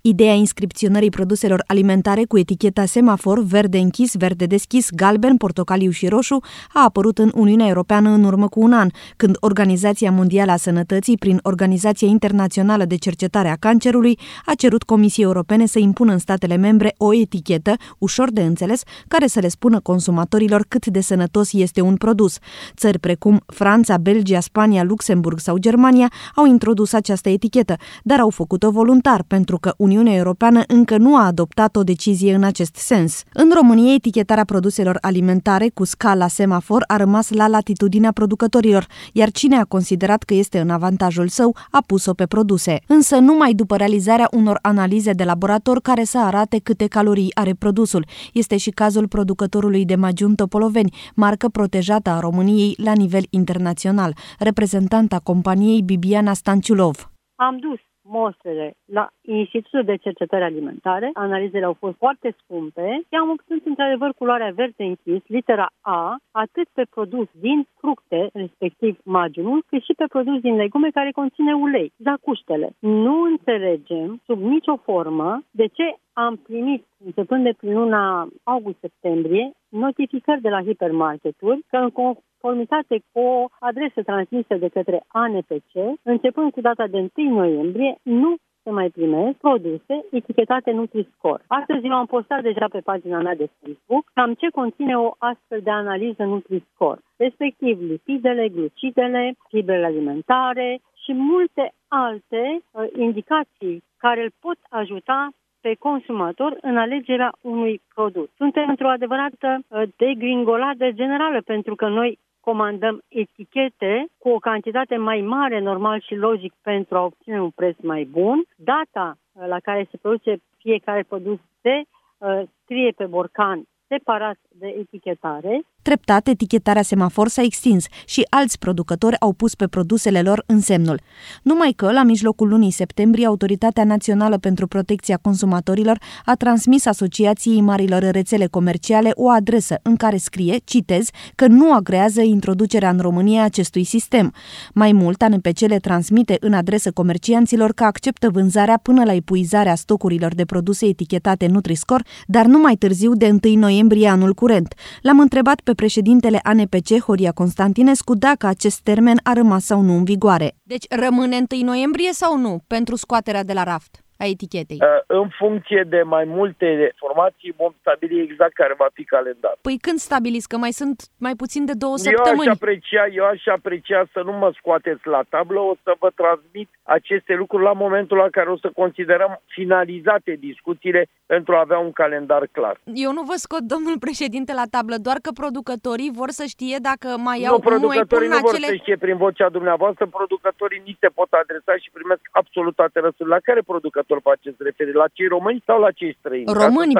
Ideea inscripționării produselor alimentare cu eticheta semafor, verde închis, verde deschis, galben, portocaliu și roșu a apărut în Uniunea Europeană în urmă cu un an, când Organizația Mondială a Sănătății, prin Organizația Internațională de Cercetare a Cancerului, a cerut Comisiei Europene să impună în statele membre o etichetă, ușor de înțeles, care să le spună consumatorilor cât de sănătos este un produs. Țări precum Franța, Belgia, Spania, Luxemburg sau Germania au introdus această etichetă, dar au făcut-o voluntar, pentru că Uniunea Europeană încă nu a adoptat o decizie în acest sens. În România, etichetarea produselor alimentare cu scala semafor a rămas la latitudinea producătorilor, iar cine a considerat că este în avantajul său a pus-o pe produse. Însă numai după realizarea unor analize de laborator care să arate câte calorii are produsul. Este și cazul producătorului de magiun Topoloveni, marcă protejată a României la nivel internațional. Reprezentanta companiei Bibiana Stanciulov. Am dus mostrele la Institutul de Cercetări Alimentare, analizele au fost foarte scumpe și am obținut într-adevăr culoarea verde închis, litera A, atât pe produs din fructe, respectiv magiunul, cât și pe produs din legume care conține ulei, zacuștele. Nu înțelegem sub nicio formă de ce am primit, începând de prin luna august-septembrie, notificări de la hipermarketuri că în conformitate cu o adresă transmisă de către ANPC, începând cu data de 1 noiembrie, nu se mai primesc produse etichetate Nutri-Score. Astăzi eu am postat deja pe pagina mea de Facebook cam ce conține o astfel de analiză Nutri-Score, respectiv lipidele, glucidele, fibrele alimentare și multe alte indicații care îl pot ajuta pe consumator în alegerea unui produs. Suntem într-o adevărată degringoladă generală, pentru că noi comandăm etichete cu o cantitate mai mare, normal și logic, pentru a obține un preț mai bun. Data la care se produce fiecare produs se scrie pe borcan separat de etichetare. Treptat, etichetarea semafor s-a extins și alți producători au pus pe produsele lor însemnul. Numai că, la mijlocul lunii septembrie, Autoritatea Națională pentru Protecția Consumatorilor a transmis Asociației Marilor Rețele Comerciale o adresă în care scrie, citez, că nu agrează introducerea în România acestui sistem. Mai mult, ANPC le transmite în adresă comercianților că acceptă vânzarea până la epuizarea stocurilor de produse etichetate Nutri-Score, dar nu mai târziu de 1 noiembrie anul curent. L-am întrebat pe președintele ANPC, Horia Constantinescu, dacă acest termen a rămas sau nu în vigoare. Deci rămâne 1 noiembrie sau nu pentru scoaterea de la raft a etichetei? În funcție de mai multe informații vom stabili exact care va fi calendar. Păi când stabiliți? Că mai sunt mai puțin de 2 săptămâni. Eu aș aprecia să nu mă scoateți la tablă, o să vă transmit aceste lucruri la momentul la care o să considerăm finalizate discuțiile pentru a avea un calendar clar. Eu nu vă scot, domnul președinte, la tablă, doar că producătorii vor să știe dacă mai au... Nu, producătorii nu vor să știe prin vocea dumneavoastră, producătorii ni se pot adresa și primesc absolut toate răspunsurile. La care producători faceți referire? La cei români sau la cei străini?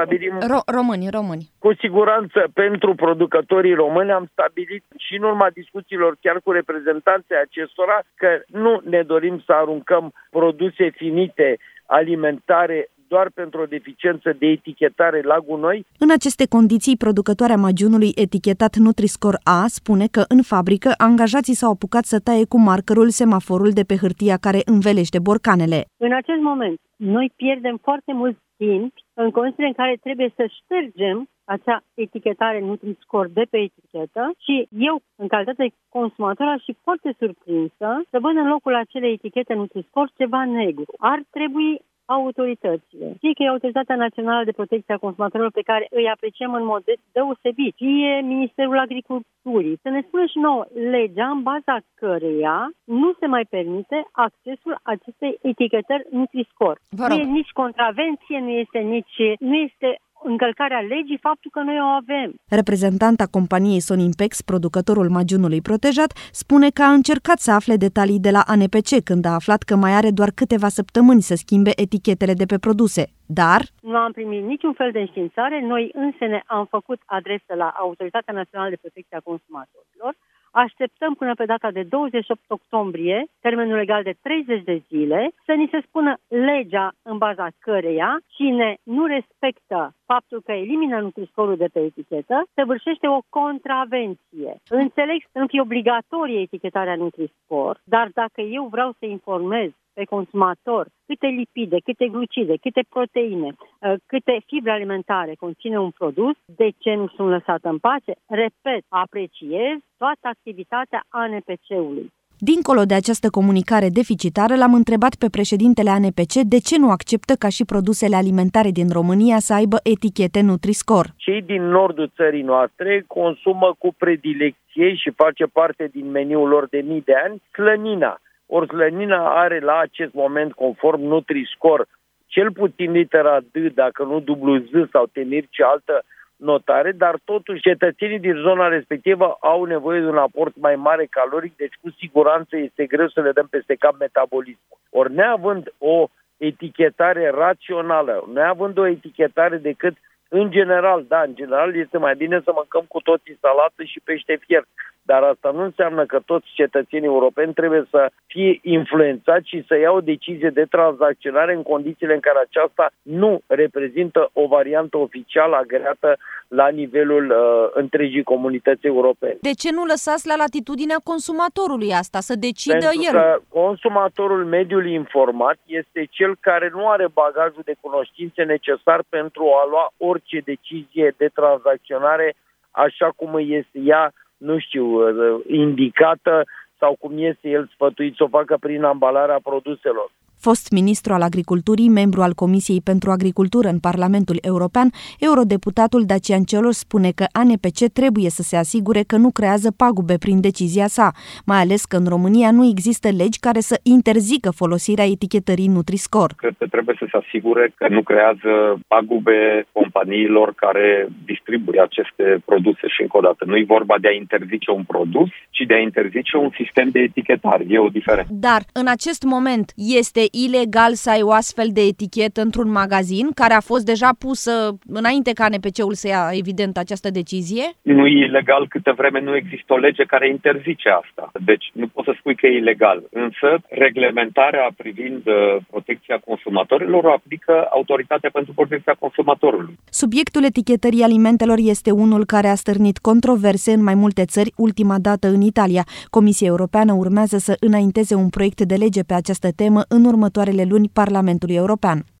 Români. Cu siguranță, pentru producătorii români am stabilit și în urma discuțiilor chiar cu reprezentanții acestora că nu ne dorim să aruncăm produse finite alimentare doar pentru o deficiență de etichetare la gunoi. În aceste condiții, producătoarea magiunului etichetat Nutri-Score A spune că în fabrică angajații s-au apucat să taie cu markerul semaforul de pe hârtia care învelește borcanele. În acest moment, noi pierdem foarte mult timp în condițiile în care trebuie să ștergem acea etichetare Nutri-Score de pe etichetă și eu, în calitate de consumator, aș fi foarte surprinsă să văd în locul acelei etichete Nutri-Score ceva negru. Ar trebui autoritățile, fie că e Autoritatea Națională de Protecție a Consumatorilor, pe care îi apreciem în mod deosebit, fie Ministerul Agriculturii, să ne spună și nouă legea în baza căreia nu se mai permite accesul acestei etichetări Nutri-Score. Nu e nici contravenție, nu este încălcarea legii faptul că noi o avem. Reprezentanta companiei Sonimpex, producătorul magiunului protejat, spune că a încercat să afle detalii de la ANPC când a aflat că mai are doar câteva săptămâni să schimbe etichetele de pe produse. Dar nu am primit niciun fel de înștiințare. Noi însene am făcut adresă la Autoritatea Națională de Protecție a Consumatorilor. Așteptăm până pe data de 28 octombrie, termenul legal de 30 de zile, să ni se spună legea în baza căreia cine nu respectă faptul că elimină Nutri-Score-ul de pe etichetă, săvârșește o contravenție. Înțeleg să nu fie obligatorie etichetarea Nutri-Score, dar dacă eu vreau să informez pe consumator câte lipide, câte glucide, câte proteine, câte fibre alimentare conține un produs, de ce nu sunt lăsate în pace? Repet, apreciez toată activitatea ANPC-ului. Dincolo de această comunicare deficitară, l-am întrebat pe președintele ANPC de ce nu acceptă ca și produsele alimentare din România să aibă etichete Nutri-Score. Cei din nordul țării noastre consumă cu predilecție și face parte din meniul lor de mii de ani slănina. Ori slănina are la acest moment, conform Nutri-Score, cel puțin litera D, dacă nu dublu Z sau tenirce altă notare, dar totuși cetățenii din zona respectivă au nevoie de un aport mai mare caloric, deci cu siguranță este greu să le dăm peste cap metabolismul. Ori neavând o etichetare rațională, neavând o etichetare decât în general este mai bine să mâncăm cu toții salată și pește fiert. Dar asta nu înseamnă că toți cetățenii europeni trebuie să fie influențați și să iau o decizie de tranzacționare în condițiile în care aceasta nu reprezintă o variantă oficială agreată la nivelul întregii comunități europene. De ce nu lăsați la latitudinea consumatorului asta, să decidă Pentru el? Că consumatorul mediului informat este cel care nu are bagajul de cunoștințe necesar pentru a lua orice decizie de tranzacționare așa cum este ea, indicată sau cum este el sfătuit să o facă prin ambalarea produselor. Fost ministru al Agriculturii, membru al Comisiei pentru Agricultură în Parlamentul European, eurodeputatul Dacian Cioloș spune că ANPC trebuie să se asigure că nu creează pagube prin decizia sa, mai ales că în România nu există legi care să interzică folosirea etichetării Nutri-Score. Cred că trebuie să se asigure că nu creează pagube companiilor care distribuie aceste produse și încă o dată. Nu e vorba de a interzice un produs, ci de a interzice un sistem de etichetare. E o diferență. Dar în acest moment este ilegal să ai o astfel de etichetă într-un magazin care a fost deja pusă înainte ca ANPC-ul să ia, evident, această decizie? Nu e ilegal câtă vreme nu există o lege care interzice asta. Deci nu poți să spui că e ilegal. Însă reglementarea privind protecția consumatorilor o aplică Autoritatea pentru Protecția Consumatorului. Subiectul etichetării alimentelor este unul care a stârnit controverse în mai multe țări, ultima dată în Italia. Comisia Europeană urmează să înainteze un proiect de lege pe această temă în următoarele luni Parlamentului European.